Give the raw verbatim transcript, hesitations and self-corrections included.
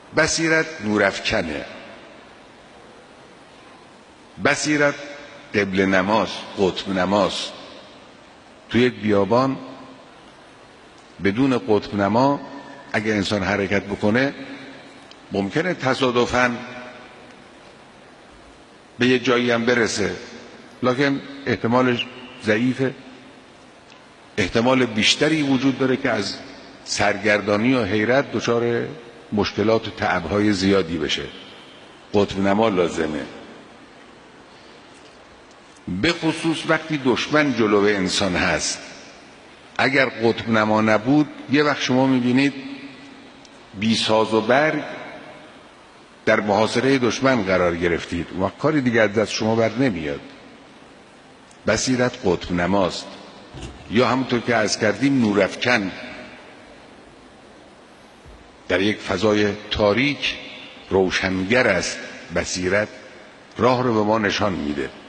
بصیرت نورافکنه، بصیرت قبل نماز، قطب نماز. توی یک بیابان بدون قطب نما اگر انسان حرکت بکنه ممکنه تصادفاً به یه جایی هم برسه، لکن احتمالش ضعیفه. احتمال بیشتری وجود داره که از سرگردانی و حیرت دچار مشکلات و تعبهای زیادی بشه. قطب نما لازمه، به خصوص وقتی دشمن جلو انسان هست. اگر قطب نما نبود یه وقت شما میبینید بی ساز و برگ در محاصره دشمن قرار گرفتید و کاری دیگر از دست شما بر نمیاد. بصیرت قطب نماست، یا همونطور که عرض کردیم نورافکن. در یک فضای تاریک روشنگر است بصیرت، راه رو به ما نشان میده.